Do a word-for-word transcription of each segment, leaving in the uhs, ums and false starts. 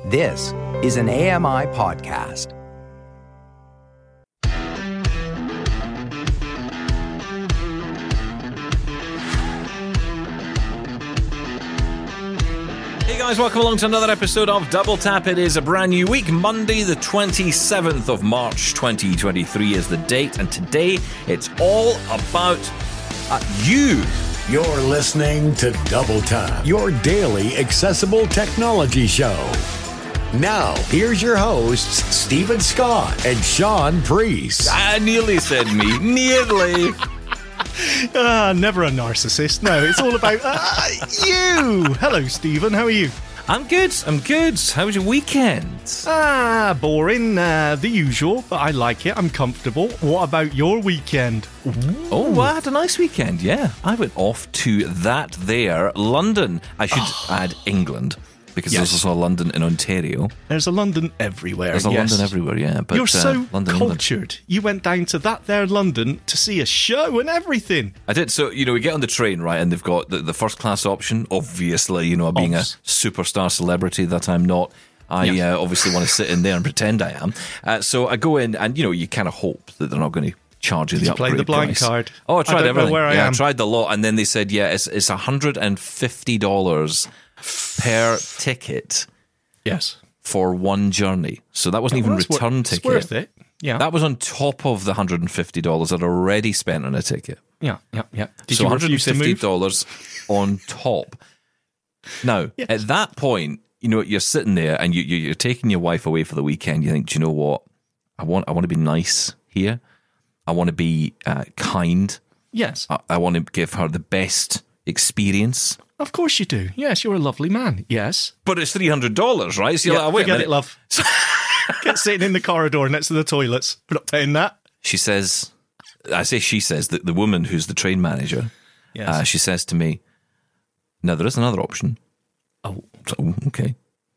This is an A M I podcast. Hey guys, welcome along to another episode of Double Tap. It is a brand new week. Monday the twenty-seventh of March twenty twenty-three is the date, and today it's all about uh, you. You're listening to Double Tap, your daily accessible technology show. Now, here's your hosts, Stephen Scott and Sean Priest. I nearly said me. Nearly. Ah, never a narcissist. No, it's all about uh, you. Hello, Stephen. How are you? I'm good. I'm good. How was your weekend? Ah, boring. Uh, the usual, but I like it. I'm comfortable. What about your weekend? Ooh. Oh, well, I had a nice weekend, yeah. I went off to that there, London. I should oh. add England, because yes. there's also a London in Ontario. There's a London everywhere. There's a yes. London everywhere, yeah. But, You're so uh, London, cultured. England. You went down to that there London to see a show and everything. I did. So, you know, we get on the train, right, and they've got the, the first class option. Obviously, you know, being Obs. a superstar celebrity that I'm not, I yes. uh, obviously want to sit in there and pretend I am. Uh, so I go in and, you know, you kind of hope that they're not going to charge you Did the you play upgrade the blind price. card? Oh, I tried I don't everything. Know where I yeah, am. I tried the lot, and then they said, yeah, it's it's one hundred fifty dollars per ticket. Yes. For one journey. So that wasn't well, even a return wor- ticket. It's worth it. Yeah. That was on top of the one hundred fifty dollars I'd already spent on a ticket. Yeah, yeah, yeah. Did so you one hundred fifty dollars to move? on top. Now, yes. at that point, you know, you're sitting there and you, you're taking your wife away for the weekend. You think, do you know what? I want I want to be nice here. I want to be uh, kind. Yes. I, I want to give her the best experience. Of course you do. Yes, you're a lovely man. Yes. But it's three hundred dollars, right? So you're yeah, like, oh, wait forget a minute. it, love. Get sitting in the corridor next to the toilets. We're not paying that. She says, I say she says, that the woman who's the train manager, yes. uh, she says to me, now there is another option. Oh. So, okay.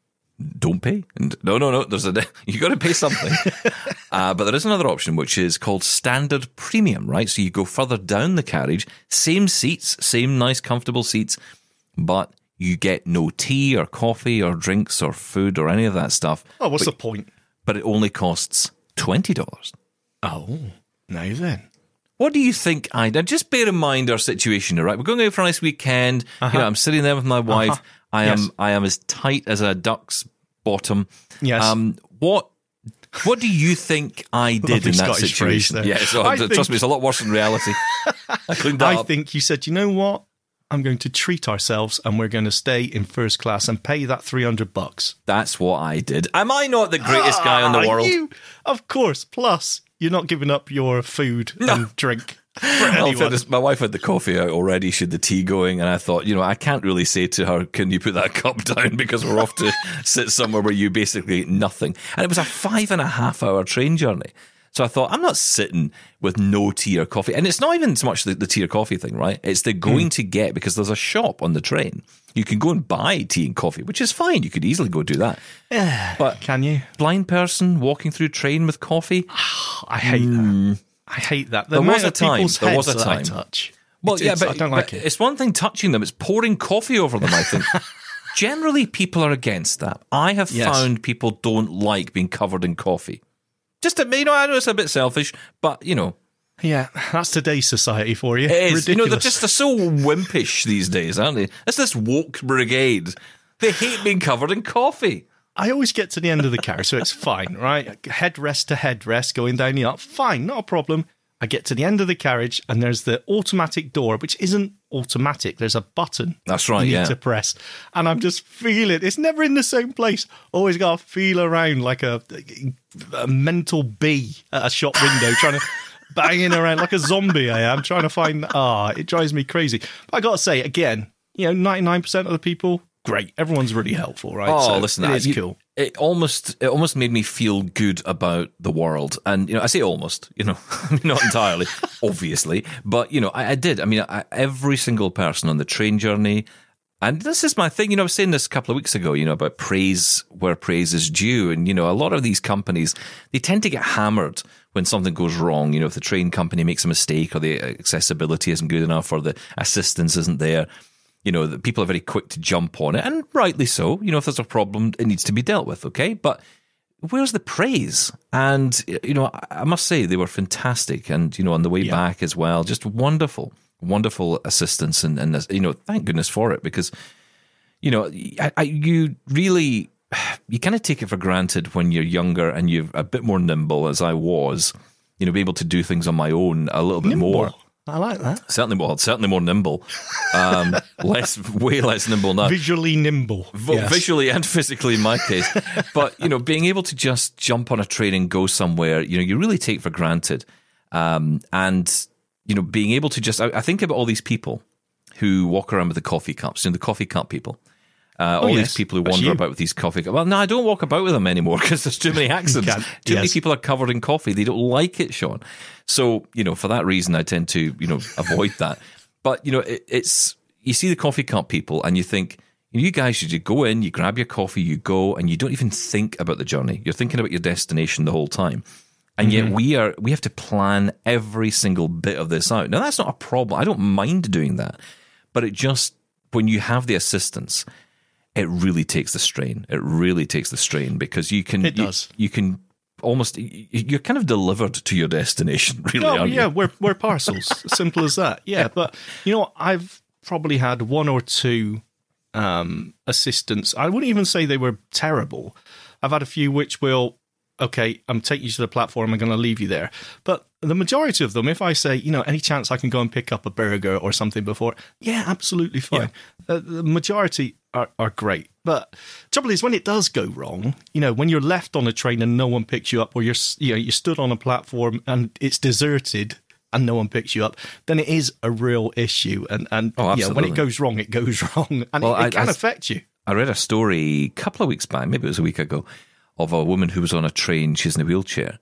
Don't pay. And no, no, no. There's a you got to pay something. uh, but there is another option, which is called standard premium, right? So you go further down the carriage, same seats, same nice, comfortable seats, but you get no tea or coffee or drinks or food or any of that stuff. Oh, what's but, the point? But it only costs twenty dollars. Oh, now then. What do you think I did? Just bear in mind our situation, all right? We're going out for a nice weekend. Uh-huh. You know, I'm sitting there with my wife. Uh-huh. I am yes. I am as tight as a duck's bottom. Yes. Um, what what do you think I did in that Scottish situation? Yeah, so, I trust think, me, it's a lot worse than reality. I cleaned that I up. think you said, you know what? I'm going to treat ourselves and we're going to stay in first class and pay that three hundred bucks. That's what I did. Am I not the greatest ah, guy in the world? You, of course. Plus, you're not giving up your food no. and drink. Well, fairness, my wife had the coffee out already. She had the tea going, and I thought, you know, I can't really say to her, "Can you put that cup down?" Because we're off to sit somewhere where you basically eat nothing. And it was a five and a half hour train journey. So I thought, I'm not sitting with no tea or coffee. And it's not even so much the, the tea or coffee thing, right? It's the going mm. to get, because there's a shop on the train. You can go and buy tea and coffee, which is fine. You could easily go do that. Yeah, but can you? Blind person walking through train with coffee? I hate mm. that. I hate that. The there was a time. There was a time. I touch. Well, it's, yeah, it's, but, I don't but like it. It's one thing touching them. It's pouring coffee over them, I think. Generally, people are against that. I have yes. found people don't like being covered in coffee. Just, to, you know, I know it's a bit selfish, but, you know. Yeah, that's today's society for you. It is. Ridiculous. You know, they're just they're so wimpish these days, aren't they? It's this woke brigade. They hate being covered in coffee. I always get to the end of the carriage, so it's fine, right? Headrest to headrest, going down the up, fine, not a problem. I get to the end of the carriage, and there's the automatic door, which isn't automatic. There's a button. That's right, you yeah. need to press. And I'm just feeling, it's never in the same place. Always got to feel around like a, a mental bee at a shop window, trying to banging around like a zombie I am, trying to find, ah, oh, it drives me crazy. But I got to say, again, you know, ninety-nine percent of the people, great. Everyone's really helpful, right? Oh, so listen, it is you, cool. It almost, it almost made me feel good about the world, and you know, I say almost, you know, not entirely, obviously, but you know, I, I did. I mean, I, every single person on the train journey, and this is my thing. You know, I was saying this a couple of weeks ago. You know, about praise where praise is due, and you know, a lot of these companies, they tend to get hammered when something goes wrong. You know, if the train company makes a mistake, or the accessibility isn't good enough, or the assistance isn't there. you know, that people are very quick to jump on it, and rightly so. You know, if there's a problem, it needs to be dealt with, okay? But where's the praise? And, you know, I must say they were fantastic. And, you know, on the way Yeah. back as well, just wonderful, wonderful assistance. And, and, you know, thank goodness for it, because, you know, I, I, you really, you kind of take it for granted when you're younger and you're a bit more nimble, as I was, you know, be able to do things on my own a little bit Nimble. more. I like that. Certainly more, certainly more nimble. Um, less, way less nimble now. Visually nimble. V- Yes. Visually and physically in my case. But, you know, being able to just jump on a train and go somewhere, you know, you really take for granted. Um, and, you know, being able to just, I, I think about all these people who walk around with the coffee cups, you know, the coffee cup people. Uh, all Oh, yes. these people who That's wander you. about with these coffee cups. Well, no, I don't walk about with them anymore because there's too many accidents. can't. Too many Yes. people are covered in coffee. They don't like it, Sean. So, you know, for that reason, I tend to, you know, avoid that. But, you know, it, it's, you see the coffee cup people and you think, you guys should you go in, you grab your coffee, you go, and you don't even think about the journey. You're thinking about your destination the whole time. And yet we are, we have to plan every single bit of this out. Now, that's not a problem. I don't mind doing that. But it just, when you have the assistance, it really takes the strain. It really takes the strain because you can, It does. You, you can almost, you're kind of delivered to your destination, really, No, aren't yeah, you? we're we're parcels. Simple as that. Yeah, but you know what? I've probably had one or two um, assistants. I wouldn't even say they were terrible. I've had a few which will, okay, I'm taking you to the platform, I'm going to leave you there. But the majority of them, if I say, you know, any chance I can go and pick up a burger or something before, yeah, absolutely fine. Uh, the majority are, are great. But trouble is, when it does go wrong, you know, when you're left on a train and no one picks you up, or you're, you know, you stood on a platform and it's deserted and no one picks you up, then it is a real issue. And, and Oh, yeah, when absolutely. it goes wrong, it goes wrong. And Well, it, it I- can I- affect you. I read a story a couple of weeks back, maybe it was a week ago, of a woman who was on a train. She's in a wheelchair.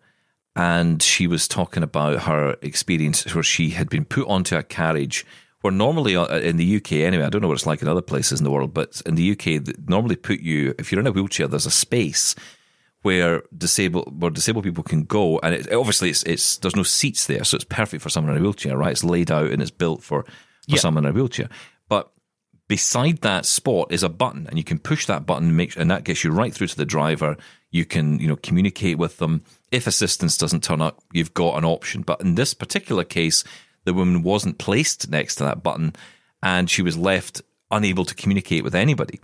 And she was talking about her experience where she had been put onto a carriage where normally uh, in the U K, anyway, I don't know what it's like in other places in the world, but in the U K, they normally put you, if you're in a wheelchair, there's a space where disabled where disabled people can go, and it, obviously it's it's there's no seats there, so it's perfect for someone in a wheelchair, right? It's laid out and it's built for for Yeah. someone in a wheelchair. But beside that spot is a button, and you can push that button, and make and that gets you right through to the driver. You can, you know, communicate with them. If assistance doesn't turn up, you've got an option. But in this particular case, the woman wasn't placed next to that button, and she was left unable to communicate with anybody.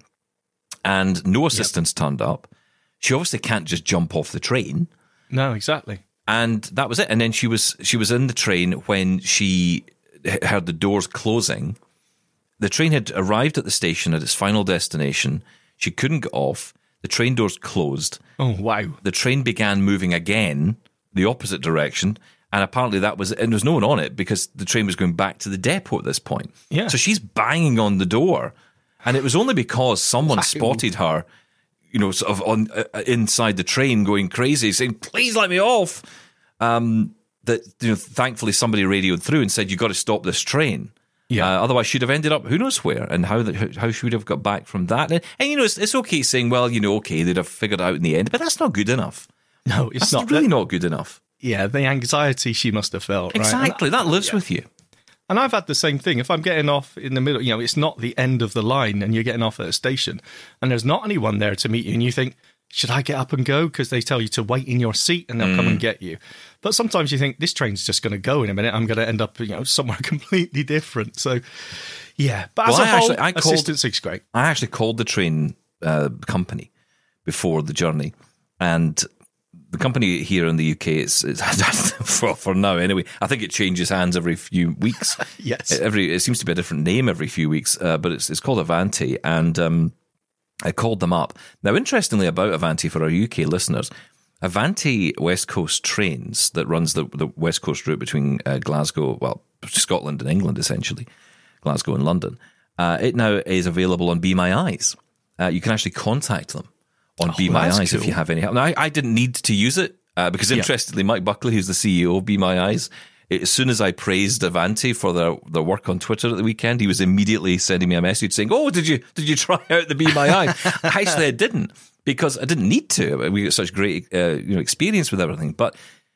And no assistance turned up. She obviously can't just jump off the train. No, exactly. And that was it. And then she was she was in the train when she h- heard the doors closing. The train had arrived at the station at its final destination. She couldn't get off. The train doors closed. Oh, wow. The train began moving again, the opposite direction. And apparently that was, and there was no one on it because the train was going back to the depot at this point. Yeah. So she's banging on the door. And it was only because someone Wow. spotted her, you know, sort of on uh, inside the train going crazy, saying, please let me off. Um, that, you know, thankfully somebody radioed through and said, you got to stop this train. Yeah. Uh, otherwise, she'd have ended up who knows where, and how the, how she would have got back from that. And, and you know, it's, it's okay saying, well, you know, okay, they'd have figured it out in the end, but that's not good enough. No, it's That's not. really not good enough. Yeah, the anxiety she must have felt. Right? Exactly, that lives with you. And I've had the same thing. If I'm getting off in the middle, you know, it's not the end of the line and you're getting off at a station and there's not anyone there to meet you and you think, should I get up and go? Because they tell you to wait in your seat and they'll Mm. come and get you. But sometimes you think, this train's just going to go in a minute. I'm going to end up, you know, somewhere completely different. So, yeah. But as Well, a I whole, actually- I called- assistance is great. I actually called the train uh, company before the journey, and the company here in the U K is, is for, for now anyway. I think it changes hands every few weeks. Yes. every it seems to be a different name every few weeks, uh, but it's it's called Avanti, and um, I called them up. Now, interestingly about Avanti for our U K listeners, Avanti West Coast Trains that runs the the West Coast route between uh, Glasgow, well, Scotland and England essentially, Glasgow and London. Uh, it now is available on Be My Eyes. Uh, you can actually contact them on Be My that's Eyes if cool. you have any help. Now, I, I didn't need to use it uh, because, interestingly, Mike Buckley, who's the C E O of Be My Eyes, as soon as I praised Avanti for their, their work on Twitter at the weekend, he was immediately sending me a message saying, "Oh, did you did you try out the Be My Eyes?" Actually, I didn't because I didn't need to. We got such great uh, you know experience with everything, but.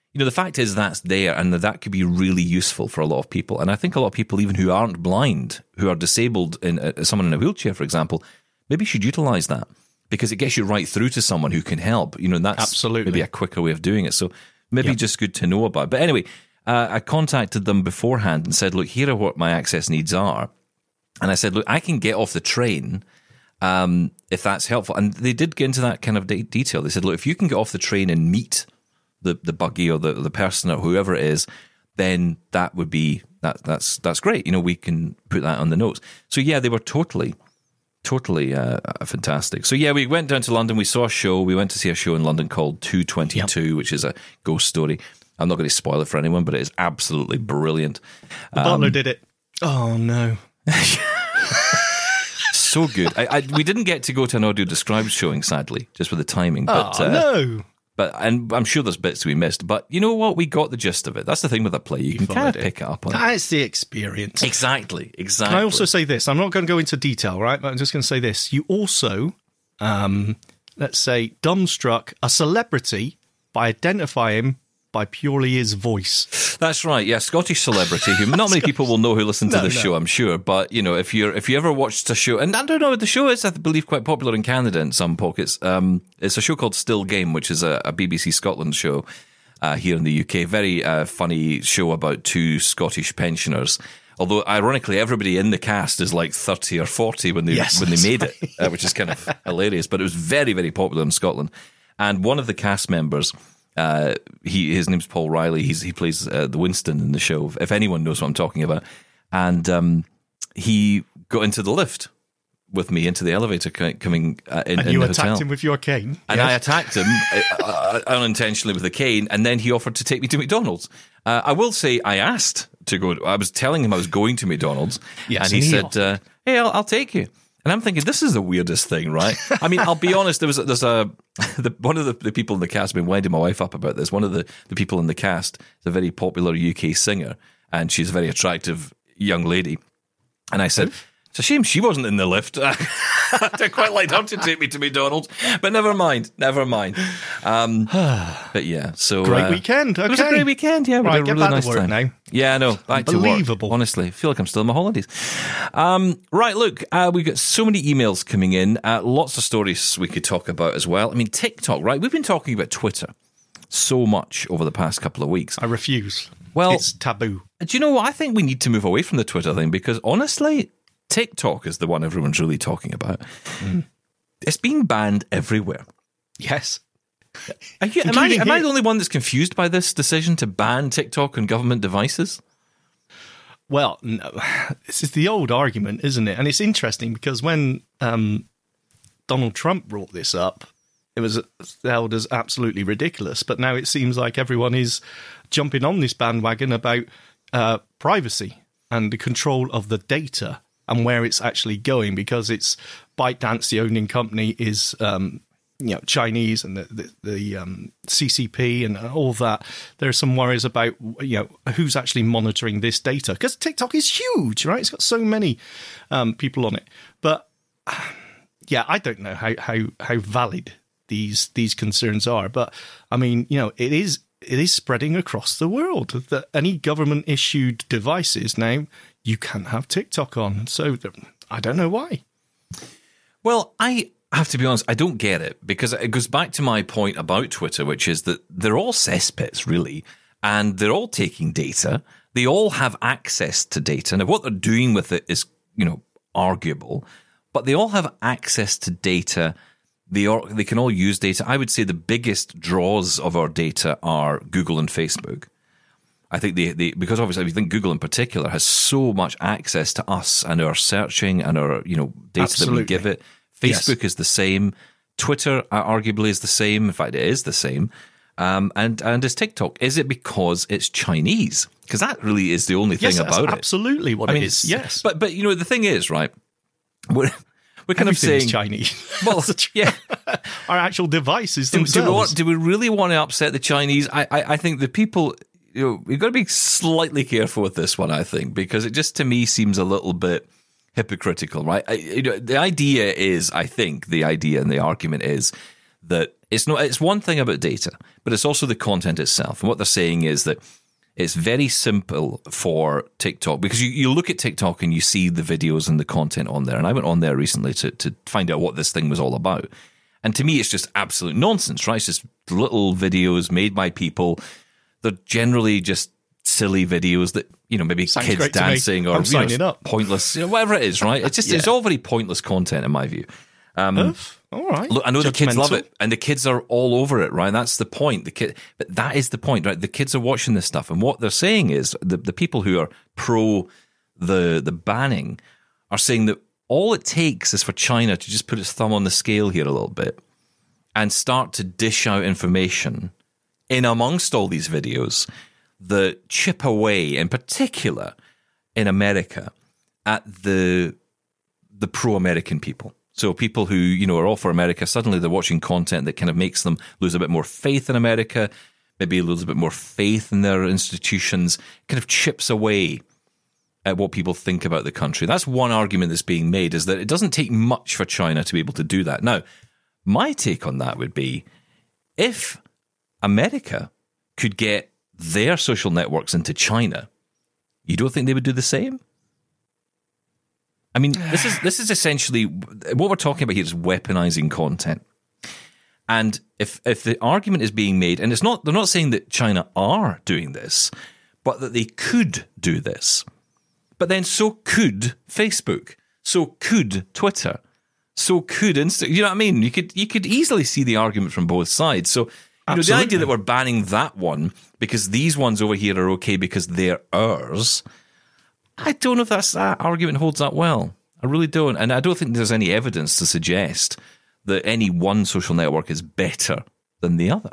you know, the fact is that's there, and that, that could be really useful for a lot of people. And I think a lot of people, even who aren't blind, who are disabled, in uh, someone in a wheelchair, for example, maybe should utilize that, because it gets you right through to someone who can help. You know, that's Absolutely. maybe a quicker way of doing it. So maybe Yep. just good to know about. But anyway, uh, I contacted them beforehand and said, look, here are what my access needs are. And I said, look, I can get off the train um, if that's helpful. And they did get into that kind of de- detail. They said, look, if you can get off the train and meet the, the buggy or the, the person or whoever it is, then that would be, that that's that's great. You know, we can put that on the notes. So yeah, they were totally, totally uh, fantastic. So yeah, we went down to London. We saw a show. We went to see a show in London called two twenty-two, yep. which is a ghost story. I'm not going to spoil it for anyone, but it is absolutely brilliant. The um, butler did it. Oh, no. So good. I, I, we didn't get to go to an audio described showing, sadly, just with the timing. But, oh, uh, no. But and I'm sure there's bits we missed. But you know what? We got the gist of it. That's the thing with a play. You, you can kind of it. pick it up on it. That's the experience. Exactly. Exactly. Can I also say this? I'm not going to go into detail, right? But I'm just going to say this. You also, um, let's say, dumbstruck a celebrity by identifying him by purely his voice. That's right. Yeah, Scottish celebrity who not many people will know who listen to no, the no. show, I'm sure. But you know, if you're if you ever watched a show, and I don't know, the show is, I believe, quite popular in Canada in some pockets. Um, it's a show called Still Game, which is a, a B B C Scotland show uh, here in the U K. Very uh, funny show about two Scottish pensioners. Although, ironically, everybody in the cast is like thirty or forty when they yes, when they made right. it, uh, which is kind of hilarious. But it was very, very popular in Scotland. And one of the cast members, Uh, he his name's Paul Riley. He's he plays uh, the Winston in the show. If anyone knows what I'm talking about, and um, he got into the lift with me into the elevator coming uh, in, and in you the attacked hotel. him with your cane, and yes. I attacked him uh, unintentionally with a cane, and then he offered to take me to McDonald's. Uh, I will say I asked to go. I was telling him I was going to McDonald's, yes, and he and said, uh, "Hey, I'll, I'll take you." And I'm thinking, this is the weirdest thing, right? I mean, I'll be honest. There was there's a the, one of the, the people in the cast. I've been winding my wife up about this. One of the, the people in the cast is a very popular U K singer, and she's a very attractive young lady. And I said, it's a shame she wasn't in the lift. I'd quite like her to take me to McDonald's, but never mind, never mind. Um, but yeah, so great uh, weekend. Okay. It was a great weekend. Yeah, we right, had a get really back nice to work time. now. Yeah, no, back to work. Unbelievable. Honestly, I feel like I'm still in my holidays. Um, right, look, uh, we've got so many emails coming in. Uh, lots of stories we could talk about as well. I mean, TikTok, right? We've been talking about Twitter so much over the past couple of weeks. I refuse. Well, it's taboo. Do you know what? I think we need to move away from the Twitter thing, because honestly, TikTok is the one everyone's really talking about. Mm. It's being banned everywhere. Yes. Are you, am, I, am I the only one that's confused by this decision to ban TikTok on government devices? Well, no. This is the old argument, isn't it? And it's interesting because when um, Donald Trump brought this up, it was held as absolutely ridiculous. But now it seems like everyone is jumping on this bandwagon about uh, privacy and the control of the data and where it's actually going, because it's ByteDance, the owning company, is um, you know Chinese, and the the, the um, C C P and all that. There are some worries about you know who's actually monitoring this data, because TikTok is huge, right? It's got so many um, people on it. But yeah, I don't know how how how valid these these concerns are. But I mean, you know, it is it is spreading across the world that any government issued devices now, you can't have TikTok on. So I don't know why. Well, I have to be honest, I don't get it, because it goes back to my point about Twitter, which is that they're all cesspits, really, and they're all taking data. They all have access to data. Now, what they're doing with it is, you know, arguable, but they all have access to data. They are, they can all use data. I would say the biggest draws of our data are Google and Facebook. I think they, they because obviously I think Google in particular has so much access to us and our searching and our, you know, data Absolutely. that we give it. Facebook yes. is the same. Twitter uh, arguably is the same. In fact, it is the same. Um, and and is TikTok? Is it because it's Chinese? Because that really is the only thing yes, about that's it. Absolutely, what I it mean, is. Yes, but but you know the thing is, right? We're we're kind Everything of saying is Chinese. Well, yeah, our actual devices do, themselves. Do we, want, do we really want to upset the Chinese? I, I I think the people. You know, we've got to be slightly careful with this one, I think, because it just to me seems a little bit hypocritical, right? I, you know, the idea is, I think, the idea and the argument is that it's not. It's one thing about data, but it's also the content itself. And what they're saying is that it's very simple for TikTok, because you, you look at TikTok and you see the videos and the content on there. And I went on there recently to, to find out what this thing was all about. And to me, it's just absolute nonsense, right? It's just little videos made by people. They're generally just silly videos that, you know, maybe Sounds kids dancing or you know, pointless, you know, whatever it is, right? It's just, yeah. it's all very pointless content in my view. Um, all right. Look, I know the kids love it, and the kids are all over it, right? That's the point. The kid, but that is the point, right? The kids are watching this stuff, and what they're saying is the, the people who are pro the the banning are saying that all it takes is for China to just put its thumb on the scale here a little bit and start to dish out information in amongst all these videos that chip away, in particular in America, at the the pro-American people. So people who, you know, are all for America, suddenly they're watching content that kind of makes them lose a bit more faith in America, maybe lose a bit more faith in their institutions, kind of chips away at what people think about the country. That's one argument that's being made, is that it doesn't take much for China to be able to do that. Now, my take on that would be, if America could get their social networks into China, you don't think they would do the same? I mean, this is this is essentially what we're talking about here is weaponizing content. And if if the argument is being made, and it's not, they're not saying that China are doing this, but that they could do this. But then so could Facebook, so could Twitter, so could Instagram. You know what I mean? You could you could easily see the argument from both sides. So you know, the idea that we're banning that one because these ones over here are okay because they're ours, I don't know if that's, that argument holds up well. I really don't. And I don't think there's any evidence to suggest that any one social network is better than the other.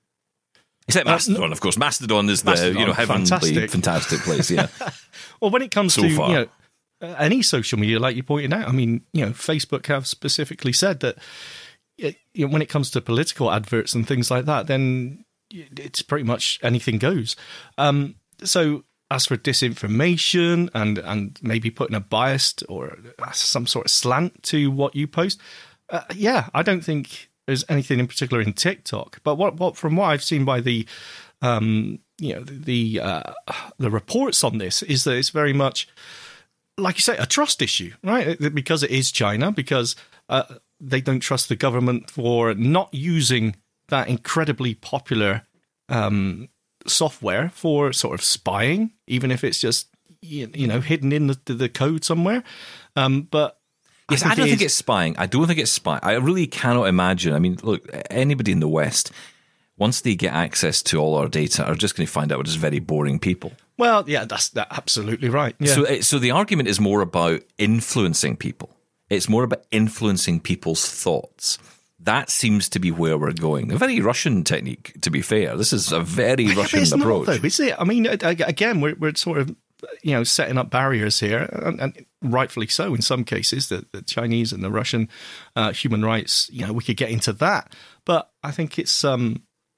Except Mastodon, uh, of course. Mastodon is the Mastodon, you know heavenly, fantastic, fantastic place, yeah. Well, when it comes so to far. you know uh, any social media, like you pointed out, I mean, you know, Facebook have specifically said that you know, when it comes to political adverts and things like that, then it's pretty much anything goes. Um, so... As for disinformation and, and maybe putting a biased or some sort of slant to what you post, uh, yeah, I don't think there's anything in particular in TikTok. But what, what from what I've seen by the um, you know the uh, the reports on this is that it's very much, like you say, a trust issue, right? Because it is China, because uh, they don't trust the government for not using that incredibly popular Um, software for sort of spying, even if it's just you know hidden in the, the code somewhere. Um, but yes, I, I don't it think is, it's spying. I don't think it's spying. I really cannot imagine. I mean, look, anybody in the West, once they get access to all our data, are just going to find out we're just very boring people. Well, yeah, that's that absolutely right. Yeah. So, so the argument is more about influencing people. It's more about influencing people's thoughts. That seems to be where we're going. A very Russian technique, to be fair. This is a very Russian it's approach. Not, though, is it? I mean, again, we're we're sort of you know setting up barriers here, and, and rightfully so in some cases. The, the Chinese and the Russian uh, human rights, you know, we could get into that. But I think it's um,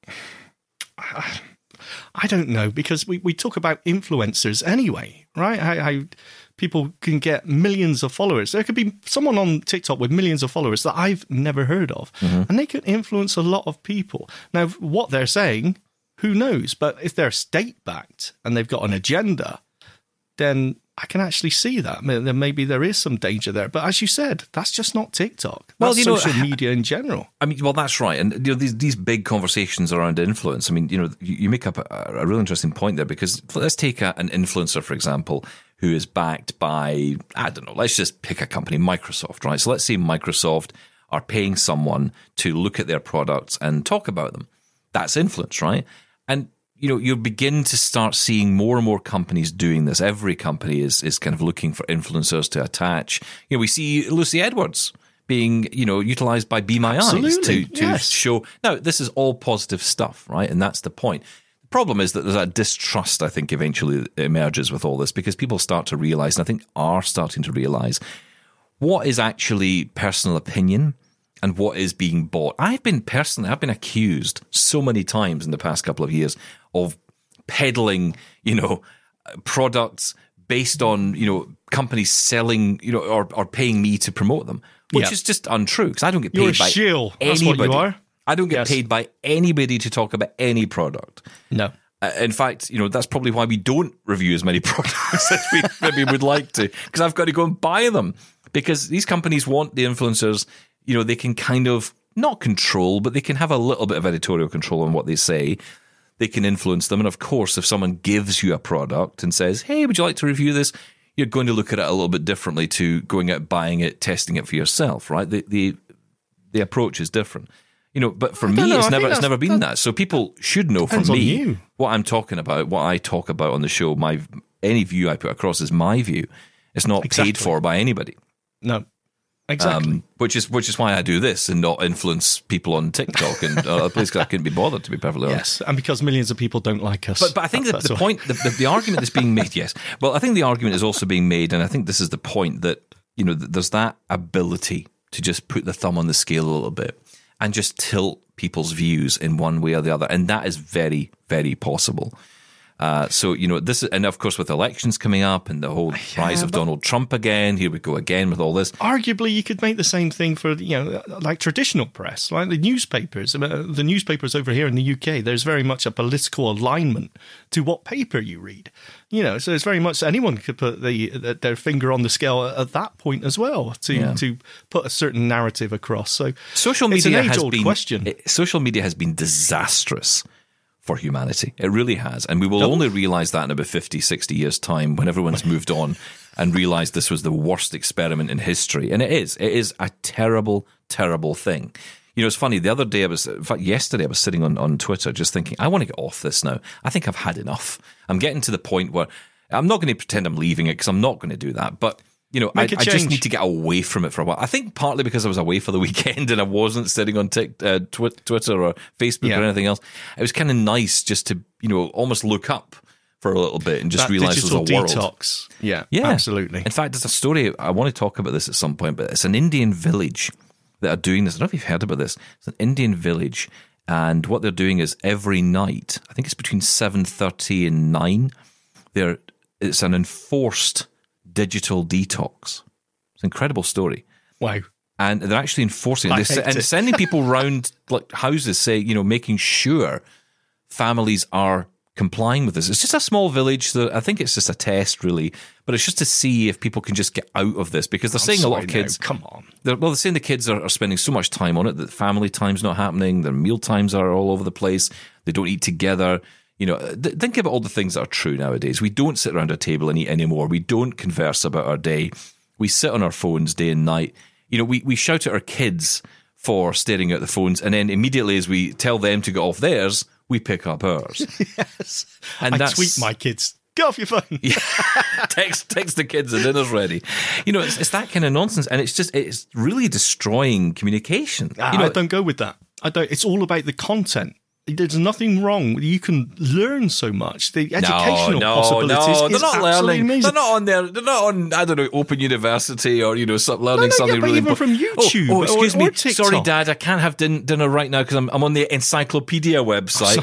I don't know, because we, we talk about influencers anyway, right? How, how people can get millions of followers. There could be someone on TikTok with millions of followers that I've never heard of, mm-hmm. and they can influence a lot of people. Now, what they're saying, who knows? But if they're state-backed and they've got an agenda, then I can actually see that. Then maybe there is some danger there. But as you said, that's just not TikTok. That's well, you social know, media in general. I mean, well, that's right. And you know, these these big conversations around influence. I mean, you know, you, you make up a, a real interesting point there, because let's take a, an influencer, for example, who is backed by, I don't know, let's just pick a company, Microsoft, right? So let's say Microsoft are paying someone to look at their products and talk about them. That's influence, right? And you know, you begin to start seeing more and more companies doing this. Every company is is kind of looking for influencers to attach. You know, we see Lucy Edwards being, you know, utilized by Be My Absolutely. Eyes to, to yes. show. Now, this is all positive stuff, right? And that's the point. The problem is that there's a distrust, I think, eventually emerges with all this, because people start to realize, and I think are starting to realize, what is actually personal opinion and what is being bought. I've been personally, I've been accused so many times in the past couple of years of peddling, you know, products based on, you know, companies selling, you know, or, or paying me to promote them, which yeah. is just untrue, because I don't get paid You're a by shill. anybody. That's what you are. I don't get Yes. paid by anybody to talk about any product. No. Uh, in fact, you know, that's probably why we don't review as many products as we maybe would like to, because I've got to go and buy them. Because these companies want the influencers, you know, they can kind of not control, but they can have a little bit of editorial control on what they say. They can influence them. And of course, if someone gives you a product and says, hey, would you like to review this? You're going to look at it a little bit differently to going out, buying it, testing it for yourself, right? The the, the approach is different. You know, but for I me, don't know. it's I never think it's never that's- been that. So people should know from Depends on me you. what I'm talking about, what I talk about on the show. My any view I put across is my view. It's not Exactly. paid for by anybody. No. Exactly. Um, which is which is why I do this and not influence people on TikTok and other places, 'cause I couldn't be bothered, to be perfectly honest. yes. And because millions of people don't like us. But but I think That- that that's the all. point, the, the, the argument that's being made, yes. Well, I think the argument is also being made, and I think this is the point, that, you know, that there's that ability to just put the thumb on the scale a little bit and just tilt people's views in one way or the other, and that is very, very possible. Uh, so, you know, this is, and of course with elections coming up and the whole rise of but- Donald Trump again, here we go again with all this. Arguably, you could make the same thing for, you know, like traditional press, like the newspapers. I mean, the newspapers over here in the U K, there's very much a political alignment to what paper you read. You know, so it's very much anyone could put the, their finger on the scale at that point as well to Yeah. to put a certain narrative across. So Social it's media an has age-old been question. it- social media has been disastrous for humanity. It really has. And we will Oh. only realize that in about fifty, sixty years' time when everyone's moved on and realized this was the worst experiment in history. And it is. It is a terrible, terrible thing. You know, it's funny. The other day, I was, in fact, yesterday, I was sitting on, on Twitter just thinking, I want to get off this now. I think I've had enough. I'm getting to the point where I'm not going to pretend I'm leaving it, because I'm not going to do that. But, you know, I, Make a I just change. need to get away from it for a while. I think partly because I was away for the weekend and I wasn't sitting on tic, uh, twi- Twitter or Facebook Yeah. or anything else. It was kind of nice just to, you know, almost look up for a little bit and just That realize there's a digital world. detox. Yeah, Yeah, absolutely. In fact, there's a story, I want to talk about this at some point, but it's an Indian village that are doing this. I don't know if you've heard about this. It's an Indian village, and what they're doing is every night, I think it's between seven thirty and nine, they're, it's an enforced digital detox. It's an incredible story. Wow. And they're actually enforcing I it. They're, hate and it. sending people round like houses, say, you know, making sure families are complying with this. It's just a small village, so I think it's just a test, really. But it's just to see if people can just get out of this, because they're saying a lot of Sorry, no, kids. come on. They're, well, they're saying the kids are, are spending so much time on it that family time's not happening. Their meal times are all over the place. They don't eat together. You know, th- think about all the things that are true nowadays. We don't sit around a table and eat anymore. We don't converse about our day. We sit on our phones day and night. You know, we, we shout at our kids for staring at the phones, and then immediately as we tell them to get off theirs, we pick up ours. Yes. And I that's- tweet my kids, get off your phone. text text the kids the dinner's ready. You know, it's, it's that kind of nonsense, and it's just it's really destroying communication. Ah, you know, I don't go with that. I don't. It's all about the content. There's nothing wrong. You can learn so much. The educational no, possibilities no, they're is not absolutely learning. amazing. They're not on there. They're not on. I don't know, Open University or you know, some, learning no, yeah, something but really even important. from YouTube Oh, oh excuse or- me. or TikTok. Sorry, Dad, I can't have din- dinner right now because I'm I'm on the encyclopedia website.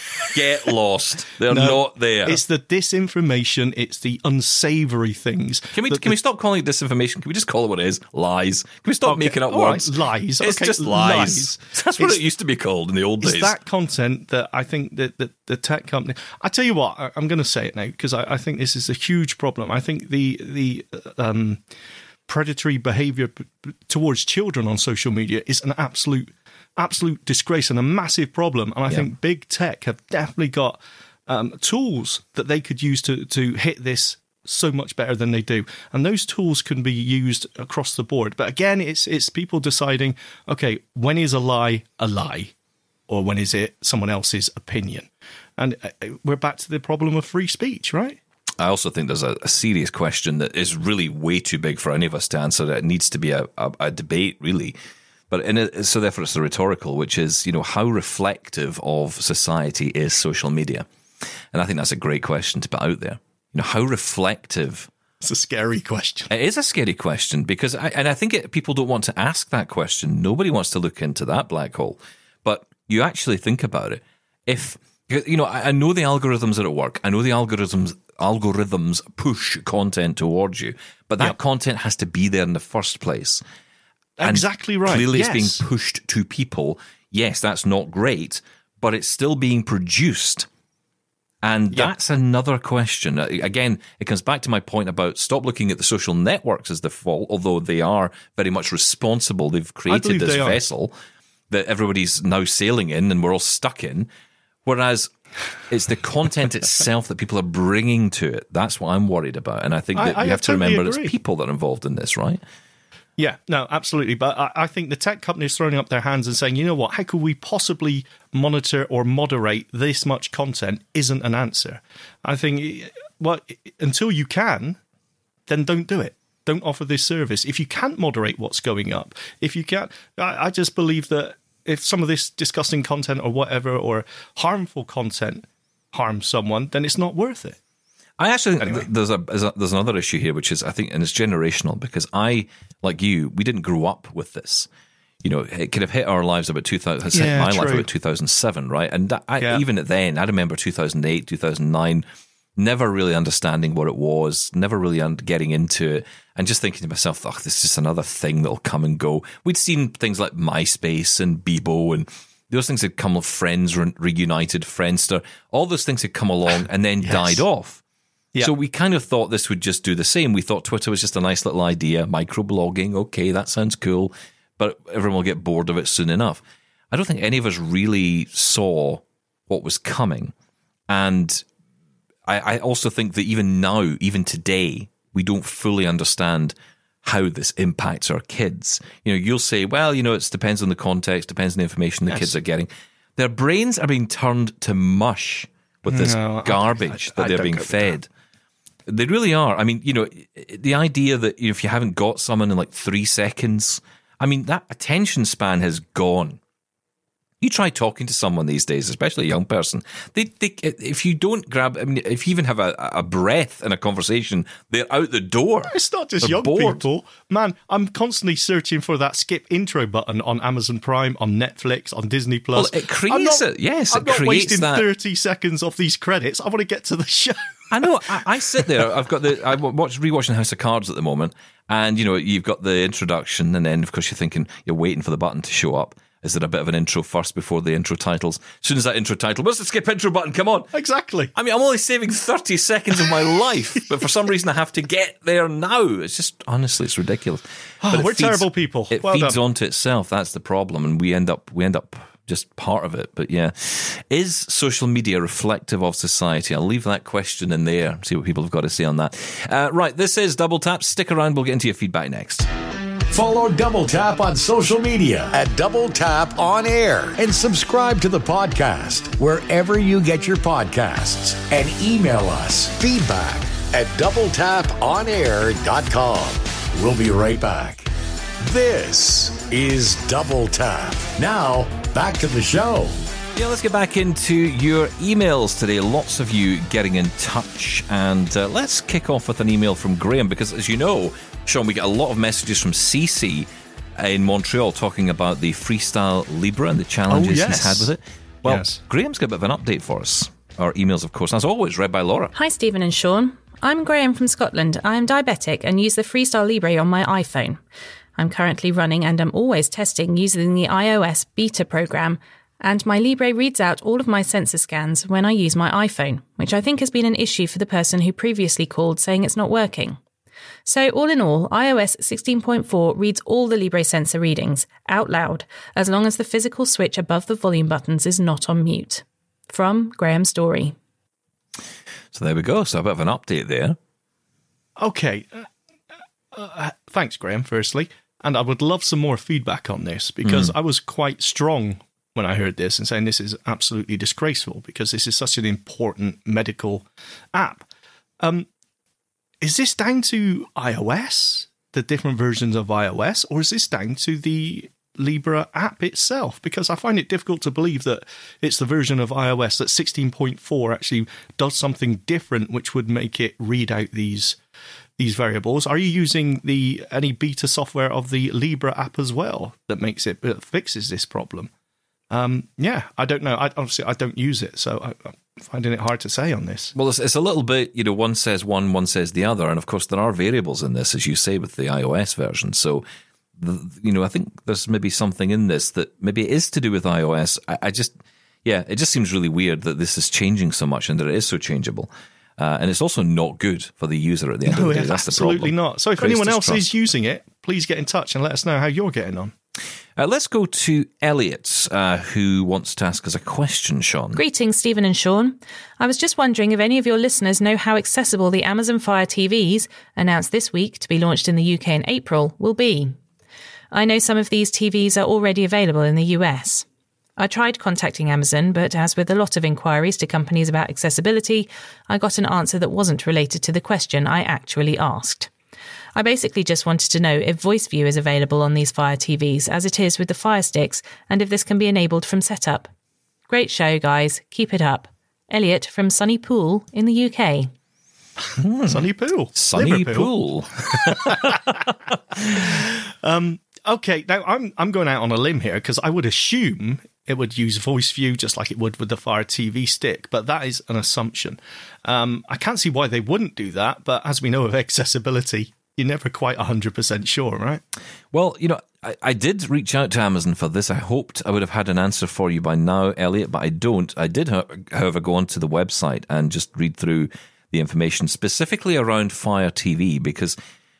Get lost. They're No, not there. It's the disinformation. It's the unsavory things. Can we that can we the- stop calling it disinformation? Can we just call it what it is? Lies. Can we stop Okay, making up all right, words? lies. It's Okay, just lies. lies. That's what It's- it used to be called in the old It's days. that content that I think that the, the tech company. I tell you what, I, I'm going to say it now because I, I think this is a huge problem. I think the the um, predatory behavior p- p- towards children on social media is an absolute absolute disgrace and a massive problem. And I Yeah. think big tech have definitely got um, tools that they could use to to hit this so much better than they do, and those tools can be used across the board. But again, it's it's people deciding, okay, when is a lie a lie, or when is it someone else's opinion? And uh, we're back to the problem of free speech, right? I also think there's a, a serious question that is really way too big for any of us to answer. It needs to be a, a, a debate, really. But in it, so therefore, it's the rhetorical, which is, you know, how reflective of society is social media? And I think that's a great question to put out there. You know, how reflective? It's a scary question. It is a scary question because, I, and I think it, people don't want to ask that question. Nobody wants to look into that black hole. But you actually think about it. If you know, I, I know the algorithms are at work. I know the algorithms algorithms push content towards you, but that Yep. content has to be there in the first place. And Exactly right. Clearly, Yes. it's being pushed to people. yes, that's not great, but it's still being produced. And Yeah. that's another question. Again, it comes back to my point about stop looking at the social networks as the fault, although they are very much responsible. They've created believe this they are. vessel that everybody's now sailing in and we're all stuck in. Whereas it's the content itself that people are bringing to it. That's what I'm worried about. And I think that I- you I have to totally remember agree. it's people that are involved in this, right? Yeah, no, absolutely. But I, I think the tech companies throwing up their hands and saying, you know what, how could we possibly monitor or moderate this much content isn't an answer. I think, well, until you can, then don't do it. Don't offer this service. If you can't moderate what's going up, if you can't, I, I just believe that if some of this disgusting content or whatever, or harmful content harms someone, then it's not worth it. I actually think Anyway. th- there's a, there's a there's another issue here, which is I think, and it's generational, because I, like you, we didn't grow up with this. You know, it could have hit our lives about two thousand. It's hit Yeah, my life true. about two thousand seven, right? And that, I, Yeah. even then, I remember two thousand eight, two thousand nine, never really understanding what it was, never really un- getting into it, and just thinking to myself, "Oh, this is just another thing that'll come and go." We'd seen things like MySpace and Bebo and those things had come. Friends re- reunited, Friendster, all those things had come along and then Yes. died off. Yeah. So we kind of thought this would just do the same. We thought Twitter was just a nice little idea, microblogging. Okay, that sounds cool, but everyone will get bored of it soon enough. I don't think any of us really saw what was coming. And I, I also think that even now, even today, we don't fully understand how this impacts our kids. You know, you'll say, well, you know, it depends on the context, depends on the information the Yes. kids are getting. Their brains are being turned to mush with this No, I- garbage I- I that they're don't being go with fed. They really are. I mean, you know, the idea that you know, if you haven't got someone in like three seconds, I mean, that attention span has gone. You try talking to someone these days, especially a young person. They, they, if you don't grab, I mean, if you even have a, a breath in a conversation, they're out the door. It's not just They're young bored. people. Man, I'm constantly searching for that skip intro button on Amazon Prime, on Netflix, on Disney Plus. Well, it creates I'm not, it. Yes, I'm it not creates wasting that. thirty seconds of these credits. I want to get to the show. I know. I, I sit there. I've got the. I watch rewatching House of Cards at the moment, and you know, you've got the introduction, and then of course you're thinking you're waiting for the button to show up. Is there a bit of an intro first before the intro titles? As soon as that intro title, where's the skip intro button? Come on. Exactly. I mean, I'm only saving thirty seconds of my life, but for some reason I have to get there now. It's just, honestly, it's ridiculous. But it we're terrible people. It Well feeds done. onto itself. That's the problem, and we end up we end up just part of it. But yeah, is social media reflective of society? I'll leave that question in there. See what people have got to say on that. Uh, right, this is Double Tap. Stick around. We'll get into your feedback next. Follow Double Tap on social media at Double Tap On Air and subscribe to the podcast wherever you get your podcasts and email us feedback at double tap on air dot com. We'll be right back. This is Double Tap. Now, back to the show. Yeah, let's get back into your emails today. Lots of you getting in touch. And uh, let's kick off with an email from Graham, because as you know, Sean, we get a lot of messages from Cece in Montreal talking about the Freestyle Libre and the challenges Oh, yes. he's had with it. Well, Yes. Graham's got a bit of an update for us. Our emails, of course, as always, read by Laura. Hi, Stephen and Sean. I'm Graham from Scotland. I am diabetic and use the Freestyle Libre on my iPhone. I'm currently running and am always testing using the iOS beta program, and my Libre reads out all of my sensor scans when I use my iPhone, which I think has been an issue for the person who previously called saying it's not working. So all in all, iOS sixteen point four reads all the Libre sensor readings, out loud, as long as the physical switch above the volume buttons is not on mute. From Graham Story. So there we go. So a bit of an update there. Okay. Uh, uh, thanks, Graham, firstly. And I would love some more feedback on this, because I was quite strong when I heard this and saying this is absolutely disgraceful because this is such an important medical app. Um, is this down to iOS, the different versions of iOS, or is this down to the Libre app itself? Because I find it difficult to believe that it's the version of iOS that sixteen point four actually does something different, which would make it read out these these variables. Are you using the any beta software of the Libre app as well that makes it that fixes this problem? Um, yeah, I don't know. I, obviously, I don't use it, so I, I'm finding it hard to say on this. Well, it's, it's a little bit, you know, one says one, one says the other. And of course, there are variables in this, as you say, with the iOS version. So the, you know, I think there's maybe something in this that maybe it is to do with iOS. I, I just, yeah, it just seems really weird that this is changing so much and that it is so changeable. Uh, and it's also not good for the user at the end no, of the day. That's absolutely the problem. not. So if Praise anyone else distrust. is using it, please get in touch and let us know how you're getting on. Uh, let's go to Elliot, uh, who wants to ask us a question, Sean. Greetings, Stephen and Sean. I was just wondering if any of your listeners know how accessible the Amazon Fire T Vs, announced this week to be launched in the U K in April, will be. I know some of these T Vs are already available in the U S. I tried contacting Amazon, but as with a lot of inquiries to companies about accessibility, I got an answer that wasn't related to the question I actually asked. I basically just wanted to know if Voice View is available on these Fire T Vs, as it is with the Fire Sticks, and if this can be enabled from setup. Great show, guys. Keep it up. Elliot from Sunny Pool in the U K. Hmm. Sunny Pool. Sunny Liverpool. Pool. um, okay, now I'm I'm going out on a limb here because I would assume it would use Voice View just like it would with the Fire T V stick, but that is an assumption. Um, I can't see why they wouldn't do that, but as we know of accessibility, you're never quite one hundred percent sure, right? Well, you know, I, I did reach out to Amazon for this. I hoped I would have had an answer for you by now, Elliot, but I don't. I did, however, go onto the website and just read through the information specifically around Fire T V, because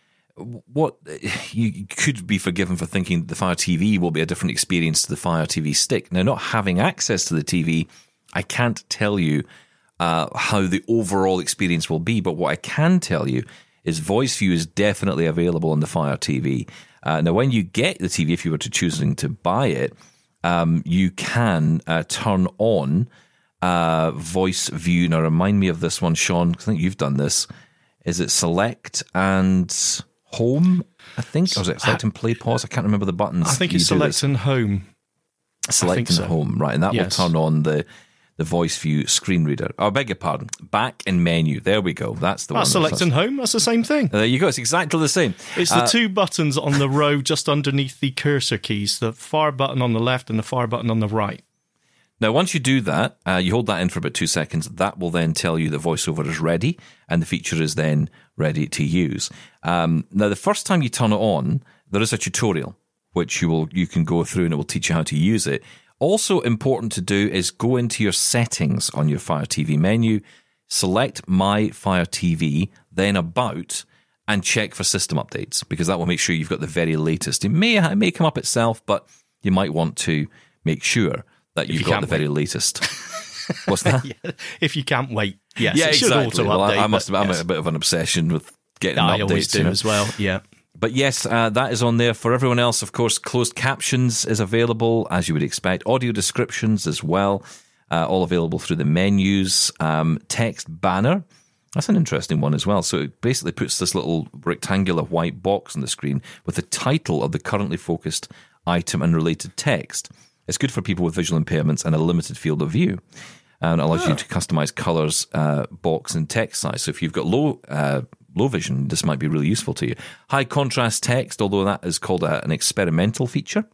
what you could be forgiven for thinking the Fire T V will be a different experience to the Fire T V stick. Now, not having access to the T V, I can't tell you uh, how the overall experience will be, but what I can tell you is Voice View is definitely available on the Fire T V. Uh, now, when you get the T V, if you were to choosing to buy it, um, you can uh, turn on uh, Voice View. Now, remind me of this one, Sean, 'cause I think you've done this. Is it Select and Home, I think? Or is it Select and Play Pause? I can't remember the buttons. I think you it's do Select this. and Home. Select and so. Home, right. And that Yes. will turn on the, the Voice View screen reader. Oh, I beg your pardon. Back in menu. There we go. That's the That's one. Select and Home. That's the same thing. There you go. It's exactly the same. It's the Uh, two buttons on the row just underneath the cursor keys, the fire button on the left and the fire button on the right. Now, once you do that, uh, you hold that in for about two seconds. That will then tell you that VoiceOver is ready, and the feature is then ready to use. Um, now, the first time you turn it on, there is a tutorial which you will you can go through, and it will teach you how to use it. Also important to do is go into your settings on your Fire T V menu, select My Fire T V, then About, and check for system updates, because that will make sure you've got the very latest. It may it may come up itself, but you might want to make sure that you've you got can't the very wait. latest. What's that? Yeah, if you can't wait, yes, yeah, it should exactly. auto Well, I, update. I must but have I'm yes. a bit of an obsession with getting I updates. always do you know. as well. Yeah. But yes, uh, that is on there. For everyone else, of course, closed captions is available, as you would expect. Audio descriptions as well, uh, all available through the menus. Um, text banner, that's an interesting one as well. So it basically puts this little rectangular white box on the screen with the title of the currently focused item and related text. It's good for people with visual impairments and a limited field of view, and allows Oh. you to customize colors, uh, box, and text size. So if you've got low uh, low vision, this might be really useful to you. High contrast text, although that is called a, an experimental feature.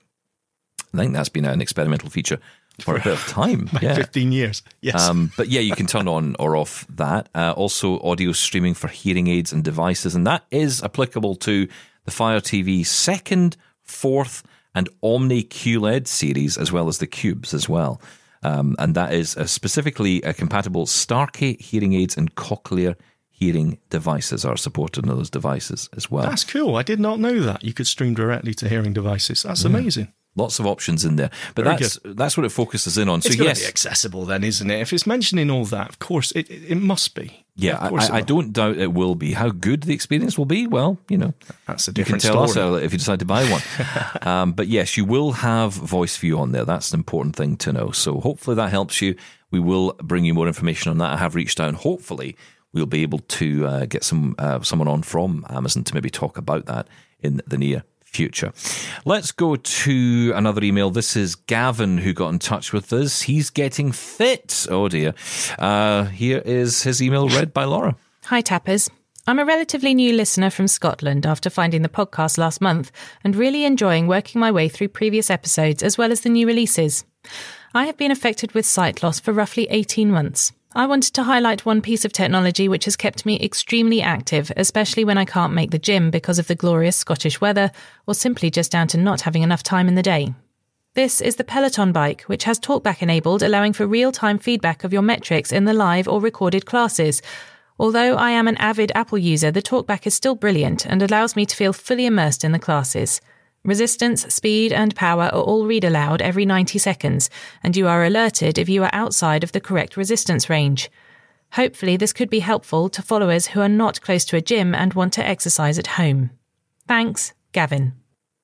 I think that's been an experimental feature for a bit of time. Yeah. fifteen years. Yes. Um, but yeah, you can turn on or off that. Uh, also, audio streaming for hearing aids and devices, and that is applicable to the Fire T V second, fourth, and Omni Q L E D series, as well as the Cubes as well. Um, and that is uh, specifically uh, compatible Starkey hearing aids and cochlear hearing devices are supported on those devices as well. That's cool. I did not know that. You could stream directly to hearing devices. That's amazing. Lots of options in there. But Very that's that's what it focuses in on. It's so going yes, to be accessible then, isn't it? If it's mentioning all that, of course, it, it, it must be. yeah, of course I, I it will. don't doubt it will be. How good the experience will be, well, you know, That's a you can different tell us story. uh, if you decide to buy one. um, but yes, you will have Voice View on there. That's an important thing to know. So hopefully that helps you. We will bring you more information on that. I have reached out, and hopefully we'll be able to uh, get some uh, someone on from Amazon to maybe talk about that in the near future. Let's go to another email. This is Gavin who got in touch with us. He's getting fit. Oh dear. Uh, here is his email read by Laura. Hi, Tappers. I'm a relatively new listener from Scotland after finding the podcast last month and really enjoying working my way through previous episodes as well as the new releases. I have been affected with sight loss for roughly eighteen months. I wanted to highlight one piece of technology which has kept me extremely active, especially when I can't make the gym because of the glorious Scottish weather, or simply just down to not having enough time in the day. This is the Peloton bike, which has TalkBack enabled, allowing for real-time feedback of your metrics in the live or recorded classes. Although I am an avid Apple user, the TalkBack is still brilliant and allows me to feel fully immersed in the classes. Resistance, speed and power are all read aloud every ninety seconds, and you are alerted if you are outside of the correct resistance range. Hopefully this could be helpful to followers who are not close to a gym and want to exercise at home. Thanks, Gavin.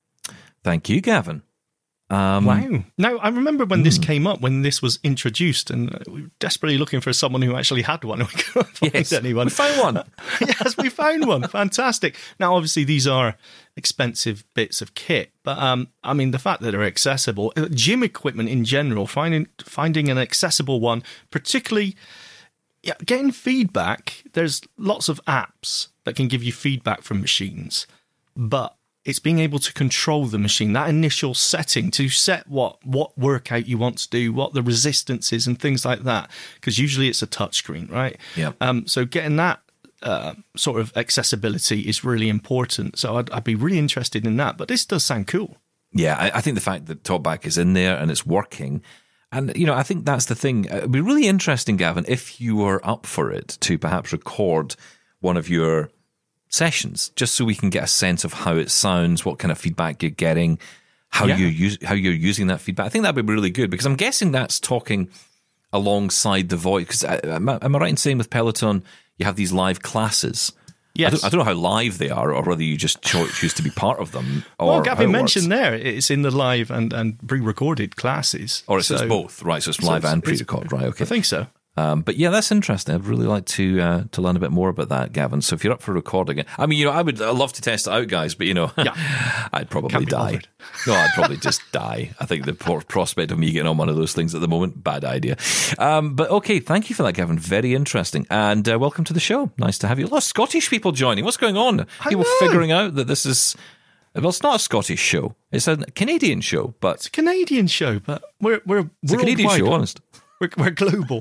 Thank you, Gavin. Um, wow. Now, I remember when mm. this came up, when this was introduced, and we were desperately looking for someone who actually had one. We couldn't find yes, anyone. We found one. Yes, we found one. Fantastic. Now, obviously, these are expensive bits of kit, but um, I mean, the fact that they're accessible, gym equipment in general, finding finding an accessible one, particularly yeah, getting feedback. There's lots of apps that can give you feedback from machines, but it's being able to control the machine, that initial setting to set what, what workout you want to do, what the resistance is and things like that, because usually it's a touchscreen, right? Yeah. Um, so getting that uh, sort of accessibility is really important. So I'd, I'd be really interested in that, but this does sound cool. Yeah, I, I think the fact that TalkBack is in there and it's working, and, you know, I think that's the thing. It'd be really interesting, Gavin, if you were up for it, to perhaps record one of your sessions, just so we can get a sense of how it sounds, what kind of feedback you're getting, how yeah. you use how you're using that feedback. I think that'd be really good, because I'm guessing that's talking alongside the voice. Because am I, am I right in saying with Peloton you have these live classes? Yes. I don't, I don't know how live they are, or whether you just cho- choose to be part of them. Or well, Gavin mentioned works. there it's in the live and, and pre-recorded classes. Or it's, so, it's both, right? So it's so live it's, and pre-recorded, right? Okay, I think so. Um, but yeah, that's interesting. I'd really like to uh, to learn a bit more about that, Gavin. So if you're up for recording it, I mean, you know, I would I'd love to test it out, guys. But you know, yeah. I'd probably Can't be die. bothered. No, I'd probably just die. I think the pro- prospect of me getting on one of those things at the moment, bad idea. Um, but okay, thank you for that, Gavin. Very interesting, and uh, welcome to the show. Nice to have you. A lot of Scottish people joining. What's going on? I People know. figuring out that this is. Well, it's not a Scottish show. It's a Canadian show, but It's a Canadian show, but we're we're it's a Canadian show. Honest, We're, we're global.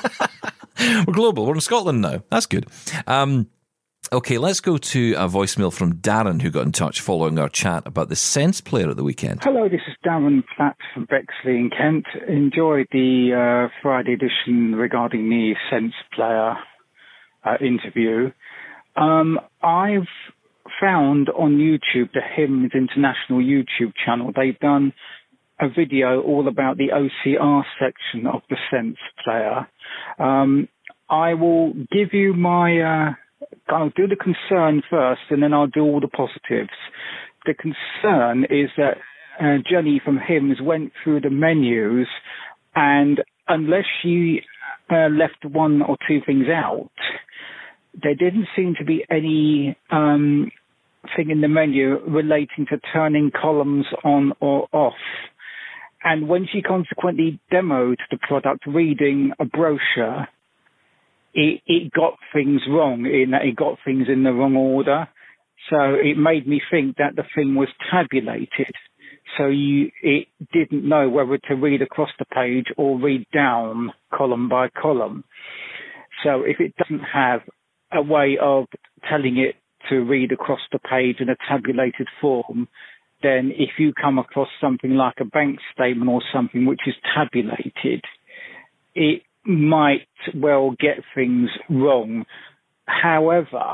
we're global. We're in Scotland now. That's good. Um, okay, let's go to a voicemail from Darren, who got in touch following our chat about the Sense player at the weekend. Hello, this is Darren Platt from Bexley in Kent. Enjoyed the uh, Friday edition regarding the Sense player uh, interview. Um, I've found on YouTube, the Hims International YouTube channel, they've done a video all about the O C R section of the Sense player. Um, I will give you my, uh, I'll do the concern first and then I'll do all the positives. The concern is that uh, Jenny from Hims went through the menus, and unless she uh, left one or two things out, there didn't seem to be any um, thing in the menu relating to turning columns on or off. And when she consequently demoed the product reading a brochure, it, it got things wrong in that it got things in the wrong order. So it made me think that the thing was tabulated. So you, it didn't know whether to read across the page or read down column by column. So if it doesn't have a way of telling it to read across the page in a tabulated form, then if you come across something like a bank statement or something which is tabulated, it might well get things wrong. However,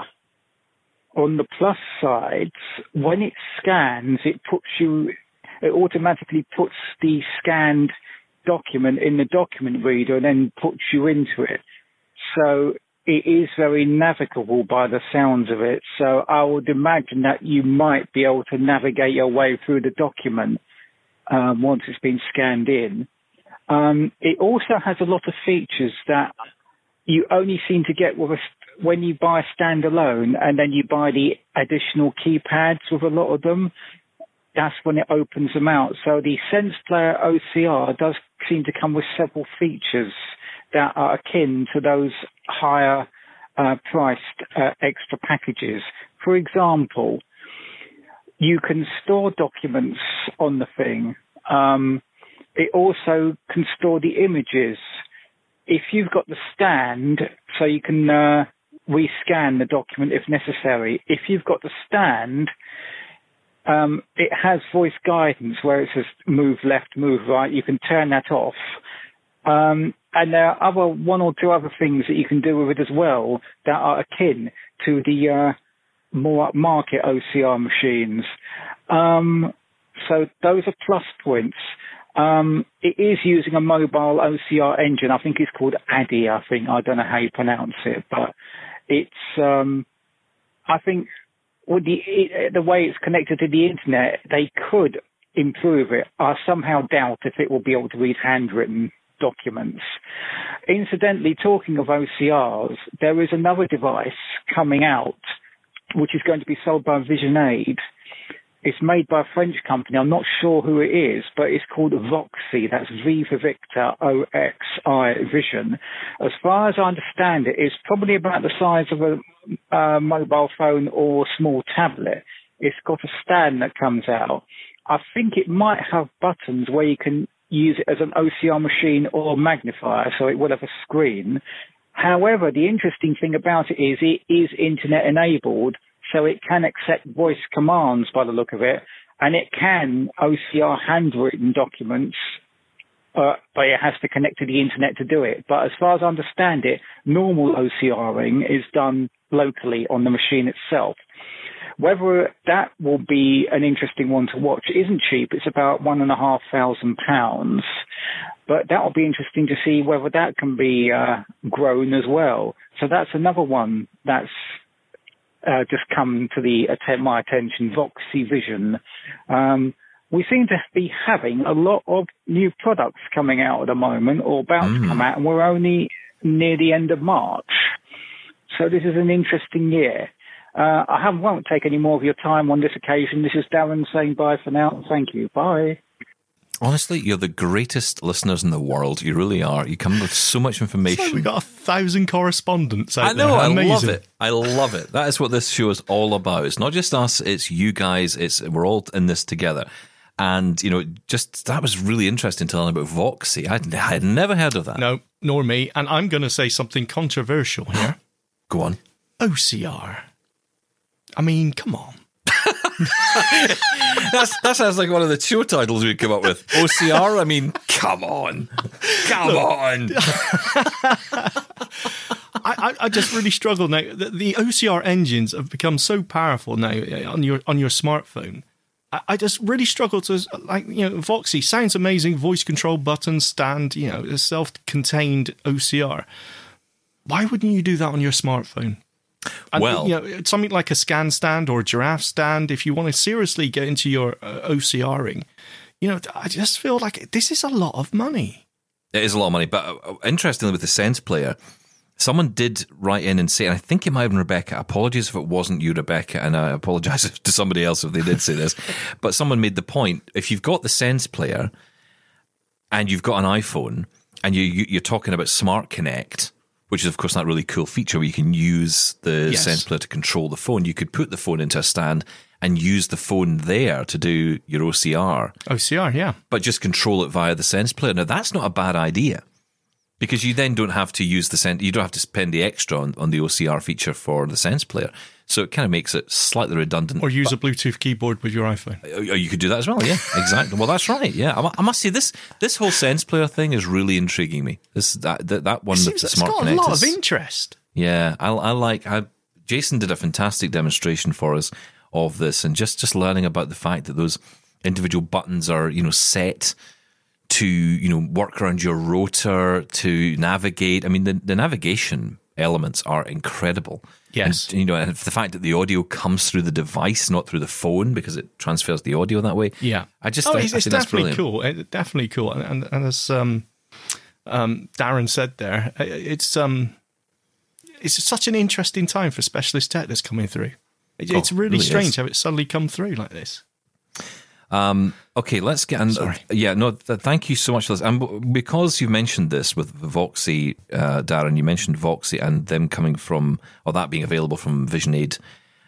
on the plus side, when it scans, it puts you, it automatically puts the scanned document in the document reader and then puts you into it. So it is very navigable by the sounds of it. So I would imagine that you might be able to navigate your way through the document um, once it's been scanned in. Um, it also has a lot of features that you only seem to get with a, when you buy standalone, and then you buy the additional keypads with a lot of them. That's when it opens them out. So the Sense Player O C R does seem to come with several features that are akin to those higher uh, priced uh, extra packages. For example, you can store documents on the thing. Um, it also can store the images. if you've got the stand, so you can uh, rescan the document if necessary. If you've got the stand, um, it has voice guidance where it says move left, move right. You can turn that off. Um, and there are other one or two other things that you can do with it as well that are akin to the uh, more upmarket O C R machines. Um, so those are plus points. Um, it is using a mobile O C R engine. I think it's called Addy, I think. I don't know how you pronounce it, but it's, um, I think with the, it, the way it's connected to the internet, they could improve it. I somehow doubt if it will be able to read handwritten documents. Incidentally, talking of O C Rs, there is another device coming out which is going to be sold by VisionAid. It's made by a French company. I'm not sure who it is, but it's called Voxi. That's V for Victor, O X I Vision. As far as I understand it, it's probably about the size of a uh, mobile phone or small tablet. It's got a stand that comes out. I think it might have buttons where you can use it as an O C R machine or magnifier, so it will have a screen. However, the interesting thing about it is it is internet enabled, so it can accept voice commands by the look of it, and it can O C R handwritten documents, uh, but it has to connect to the internet to do it. But as far as I understand it, normal OCRing is done locally on the machine itself. Whether that will be an interesting one to watch, it isn't cheap. It's about one and a half thousand pounds. But that will be interesting to see whether that can be uh, grown as well. So that's another one that's uh, just come to the att- my attention, Voxi Vision. Um, we seem to be having a lot of new products coming out at the moment, or about mm. to come out, and we're only near the end of March. So this is an interesting year. Uh, I haven't, won't take any more of your time on this occasion. This is Darren saying bye for now. Thank you. Bye. Honestly, you're the greatest listeners in the world. You really are. You come with so much information. It's like we've got a thousand correspondents out I know. there. I Amazing. love it. I love it. That is what this show is all about. It's not just us. It's you guys. It's we're all in this together. And, you know, just that was really interesting to learn about Voxi. I'd, I'd never heard of that. No, nor me. And I'm going to say something controversial here. Go on. O C R. I mean, come on. That's, that sounds like one of the show titles we'd come up with. O C R? I mean, come on. Come Look, on. I, I just really struggle now. The, the O C R engines have become so powerful now on your on your smartphone. I, I just really struggle to, like, you know, Voxi sounds amazing. Voice control button, stand, you know, a self-contained O C R. Why wouldn't you do that on your smartphone? And, well, you know, something like a scan stand or a giraffe stand, if you want to seriously get into your uh, OCRing, you know, I just feel like this is a lot of money. It is a lot of money, but uh, interestingly with the Sense Player, someone did write in and say, and I think it might have been Rebecca, apologies if it wasn't you, Rebecca, and I apologise to somebody else if they did say this, but someone made the point, if you've got the Sense Player and you've got an iPhone and you, you, you're talking about Smart Connect, which is, of course, that really cool feature where you can use the yes. Sense Player to control the phone. You could put the phone into a stand and use the phone there to do your O C R. O C R, yeah. But just control it via the Sense Player. Now, that's not a bad idea because you then don't have to use the Sense, you don't have to spend the extra on, on the O C R feature for the Sense Player. So it kind of makes it slightly redundant. Or use a Bluetooth keyboard with your iPhone. You could do that as well, yeah, exactly. Well, that's right, yeah. I must say, this this whole Sense Player thing is really intriguing me. This that that, that one with the Smart Connect. It's got a lot is, of interest. Yeah, I, I like. I, Jason did a fantastic demonstration for us of this, and just, just learning about the fact that those individual buttons are, you know, set to, you know, work around your rotor, to navigate. I mean, the, the navigation elements are incredible. Yes. And, you know, and the fact that the audio comes through the device, not through the phone, because it transfers the audio that way. Yeah. I just oh, think, it's, I it's think definitely that's cool. It, definitely cool. And, and, and as um, um, Darren said there, it's um, it's such an interesting time for specialist tech that's coming through. It, oh, it's really, really strange is. how it's suddenly come through like this. Um, okay, let's get... And, Sorry. Uh, yeah, no, th- thank you so much for this. And because you mentioned this with Voxi, uh, Darren, you mentioned Voxi and them coming from, or that being available from VisionAid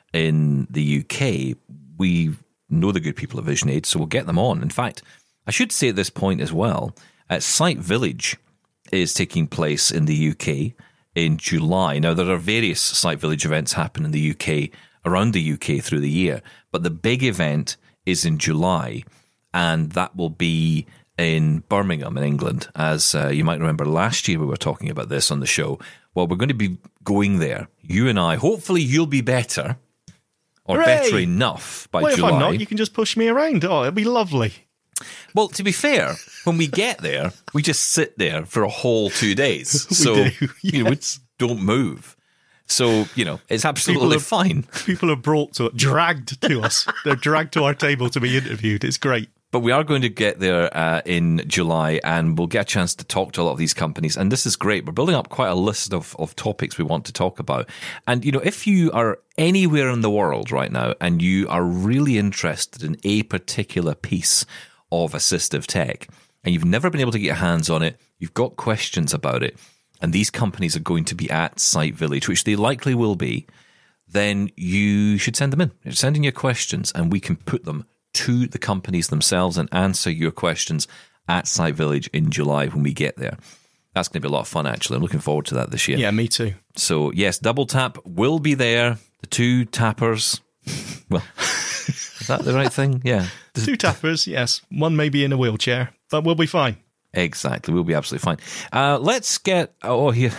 in the U K, we know the good people at VisionAid, so we'll get them on. In fact, I should say at this point as well, at Site Village is taking place in the U K in July. Now, there are various Site Village events happen in the U K, around the U K through the year, but the big event is in July, and that will be in Birmingham in England. As uh, you might remember, last year we were talking about this on the show. Well, we're going to be going there, you and I. Hopefully you'll be better, or Hooray! better enough by Well, July. if I'm not, you can just push me around. Oh, it'll be lovely. Well, to be fair, when we get there, we just sit there for a whole two days. We so do, you know, we yes. don't move. So, you know, it's absolutely are- fine. People are brought to dragged to us. They're dragged to our table to be interviewed. It's great. But we are going to get there uh, in July, and we'll get a chance to talk to a lot of these companies. And this is great. We're building up quite a list of, of topics we want to talk about. And, you know, if you are anywhere in the world right now and you are really interested in a particular piece of assistive tech, and you've never been able to get your hands on it, you've got questions about it, and these companies are going to be at Site Village, which they likely will be, then you should send them in. Send in your questions, and we can put them to the companies themselves and answer your questions at Site Village in July when we get there. That's going to be a lot of fun, actually. I'm looking forward to that this year. Yeah, me too. So, yes, Double Tap will be there. The two tappers. Well, is that the right thing? Yeah. Two tappers, yes. One may be in a wheelchair, but we'll be fine. Exactly. We'll be absolutely fine. Uh, let's get... Oh, here.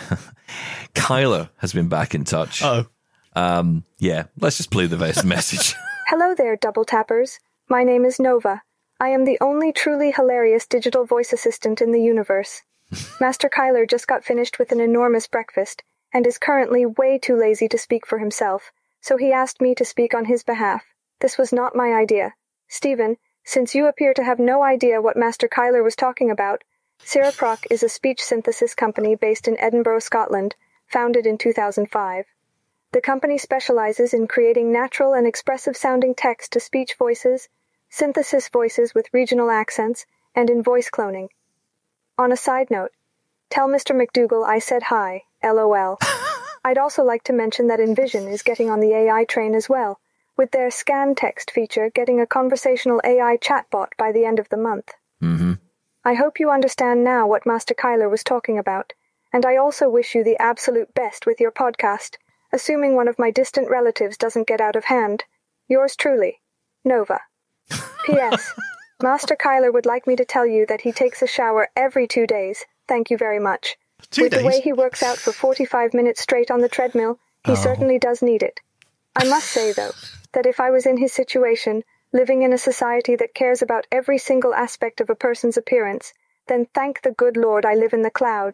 Kyler has been back in touch. Uh-oh. Um, yeah, let's just play the best message. Hello there, Double Tappers. My name is Nova. I am the only truly hilarious digital voice assistant in the universe. Master Kyler just got finished with an enormous breakfast and is currently way too lazy to speak for himself, so he asked me to speak on his behalf. This was not my idea. Stephen, since you appear to have no idea what Master Kyler was talking about, Cereproc is a speech synthesis company based in Edinburgh, Scotland, founded in two thousand five. The company specializes in creating natural and expressive-sounding text-to-speech voices, synthesis voices with regional accents, and in voice cloning. On a side note, tell Mister McDougall I said hi, LOL. I'd also like to mention that Envision is getting on the A I train as well, with their scan text feature getting a conversational A I chatbot by the end of the month. Mm-hmm. I hope you understand now what Master Kyler was talking about, and I also wish you the absolute best with your podcast, assuming one of my distant relatives doesn't get out of hand. Yours truly, Nova. P S. Master Kyler would like me to tell you that he takes a shower every two days. Thank you very much. Two With days? the way he works out for forty-five minutes straight on the treadmill, he Oh. certainly does need it. I must say, though, that if I was in his situation, living in a society that cares about every single aspect of a person's appearance, then thank the good Lord I live in the cloud.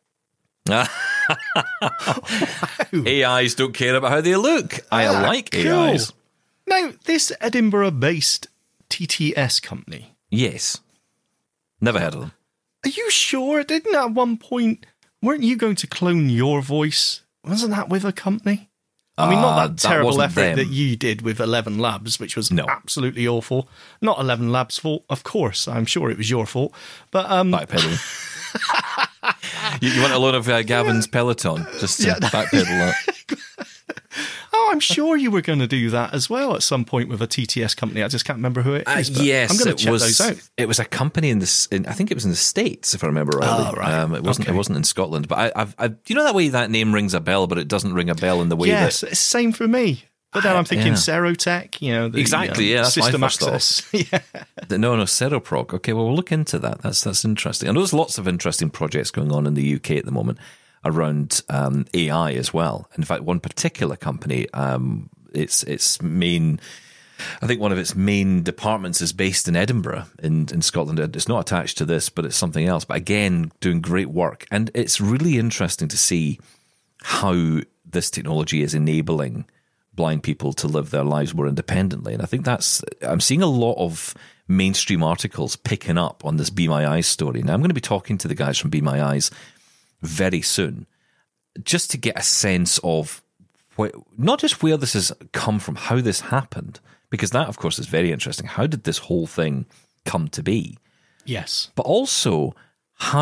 A Is don't care about how they look. I Ah, like cool. A Is. Now, this Edinburgh-based T T S company, Yes. Never heard of them. are you sure? Didn't at one point, weren't you going to clone your voice? Wasn't that with a company? I mean, Uh, not that that terrible wasn't effort them. that you did with Eleven Labs, which was No. absolutely awful. Not Eleven Labs' fault, of course. I'm sure it was your fault. But um, Backpedaling. you, you want a load of uh, Gavin's Peloton? Just to Yeah. backpedal that. oh, I'm sure you were going to do that as well at some point with a T T S company. I just can't remember who it Uh, is. but yes, I'm going it to check was. those out. It was a company in this. In, I think it was in the States, if I remember rightly. Oh, right. Um, it wasn't. Okay. It wasn't in Scotland. But I, I've. I, you know that way that name rings a bell, but it doesn't ring a bell in the way Yes, that. it's same for me. But then I'm thinking Yeah. Serotech, you know, the Exactly, um, yeah, that's my system first thought. access. yeah. The, no, no, Cereproc. Okay, well, we'll look into that. That's that's interesting. And there's lots of interesting projects going on in the U K at the moment around um, A I as well. In fact, one particular company, um, its its main, I think one of its main departments is based in Edinburgh in, in Scotland. It's not attached to this, but it's something else. But again, doing great work. And it's really interesting to see how this technology is enabling blind people to live their lives more independently. And I think that's, I'm seeing a lot of mainstream articles picking up on this Be My Eyes story. Now, I'm going to be talking to the guys from Be My Eyes very soon, just to get a sense of wh- not just where this has come from, how this happened, because that, of course, is very interesting. How did this whole thing come to be? Yes. But also how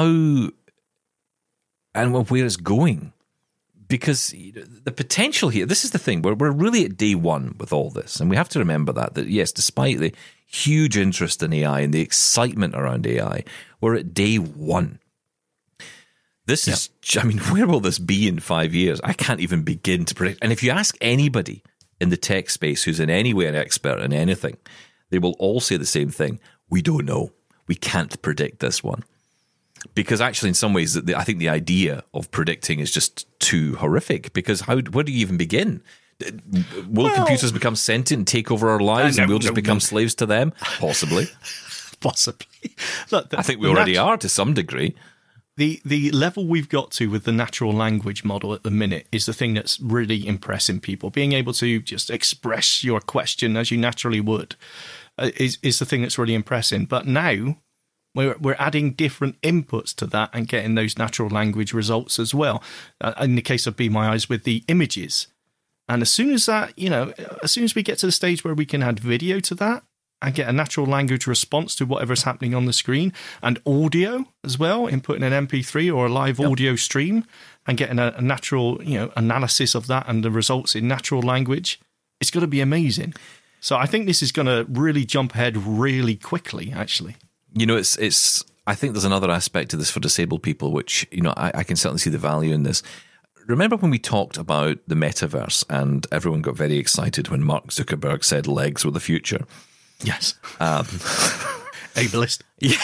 and where it's going. Because the potential here, this is the thing, we're, we're really at day one with all this. And we have to remember that, that yes, despite the huge interest in A I and the excitement around A I, we're at day one. This is, yeah. I mean, where will this be in five years? I can't even begin to predict. And if you ask anybody in the tech space who's in any way an expert in anything, they will all say the same thing. We don't know. We can't predict this one. Because actually, in some ways, I think the idea of predicting is just too horrific. Because how? Where do you even begin? Will well, computers become sentient and take over our lives, no, and we'll just no, become no. slaves to them? Possibly. Possibly. Look, the, I think we already natu- are to some degree. The the level we've got to with the natural language model at the minute is the thing that's really impressing people. Being able to just express your question as you naturally would uh, is is the thing that's really impressing. But now we're we're adding different inputs to that and getting those natural language results as well. Uh, in the case of Be My Eyes with the images, and as soon as that, you know, as soon as we get to the stage where we can add video to that and get a natural language response to whatever's happening on the screen, and audio as well, inputting an M P three or a live yep. audio stream and getting a, a natural, you know, analysis of that and the results in natural language, it's going to be amazing. So I think this is going to really jump ahead really quickly, actually. You know, it's, it's, I think there's another aspect to this for disabled people, which, you know, I, I can certainly see the value in this. Remember when we talked about the metaverse and everyone got very excited when Mark Zuckerberg said legs were the future? Yes. Um, Ableist. Yeah.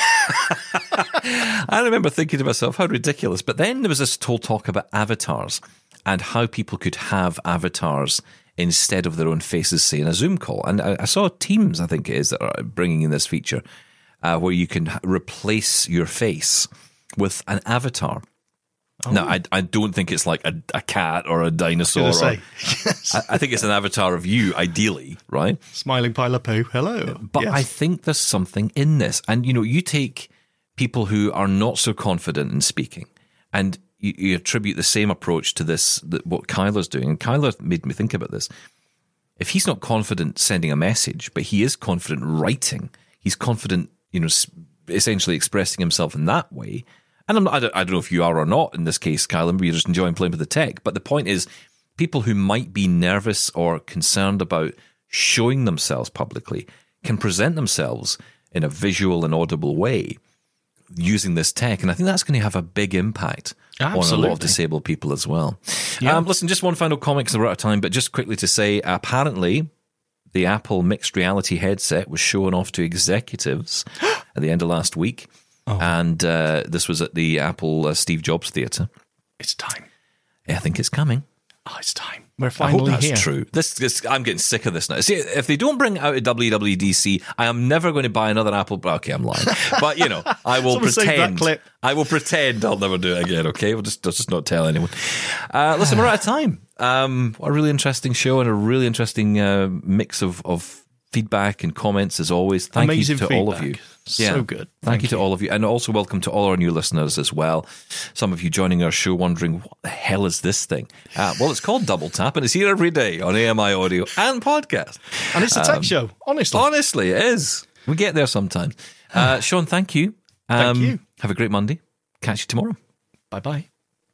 I remember thinking to myself, how ridiculous. But then there was this whole talk about avatars and how people could have avatars instead of their own faces, say, in a Zoom call. And I, I saw Teams, I think it is, that are bringing in this feature uh, where you can replace your face with an avatar. Oh. Now, I, I don't think it's like a, a cat or a dinosaur. Or, say, yes. I, I think it's an avatar of you, ideally, right? Smiling pile of poo. Hello. But yes. I think there's something in this. And, you know, you take people who are not so confident in speaking and you, you attribute the same approach to this, that what Kyler's doing. And Kyler made me think about this. If he's not confident sending a message, but he is confident writing, he's confident, you know, essentially expressing himself in that way. And I'm not, I, don't, I don't know if you are or not in this case, Kyler, maybe you're just enjoying playing with the tech. But the point is, people who might be nervous or concerned about showing themselves publicly can present themselves in a visual and audible way using this tech. And I think that's going to have a big impact Absolutely. on a lot of disabled people as well. Yeah. Um, listen, just one final comment because we're out of time, but just quickly to say, apparently the Apple mixed reality headset was shown off to executives at the end of last week. Oh. And uh, this was at the Apple uh, Steve Jobs Theatre. It's time. Yeah, I think it's coming. Oh, it's time. We're finally I hope that's here. true. This, this, I'm getting sick of this now. See, if they don't bring it out at W W D C, I am never going to buy another Apple. Okay, I'm lying, but you know, I will pretend. Clip. I will pretend I'll never do it again. Okay, we'll just, we'll just not tell anyone. Uh, listen, we're out of time. Um, what a really interesting show and a really interesting uh, mix of of. feedback and comments as always. Thank Amazing you to feedback. all of you. So yeah. good. Thank, Thank you, you to all of you. And also welcome to all our new listeners as well. Some of you joining our show wondering, what the hell is this thing? Uh, well, it's called Double Tap and it's here every day on A M I Audio and podcast. And it's a tech um, show, honestly. Honestly, it is. We get there sometime. Uh, Sean, thank you. Um, thank you. Have a great Monday. Catch you tomorrow. Bye-bye.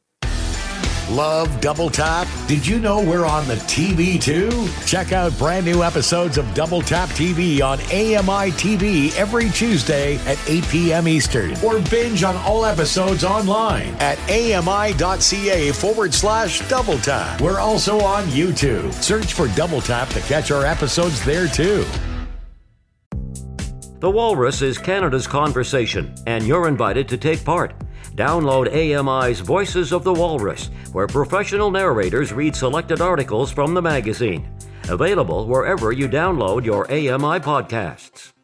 Love Double Tap? Did you know we're on the T V too? Check out brand new episodes of Double Tap T V on A M I T V every Tuesday at eight p.m. Eastern. Or binge on all episodes online at ami.ca forward slash Double Tap. We're also on YouTube. Search for Double Tap to catch our episodes there too. The Walrus is Canada's conversation, and you're invited to take part. Download A M I's Voices of the Walrus, where professional narrators read selected articles from the magazine. Available wherever you download your A M I podcasts.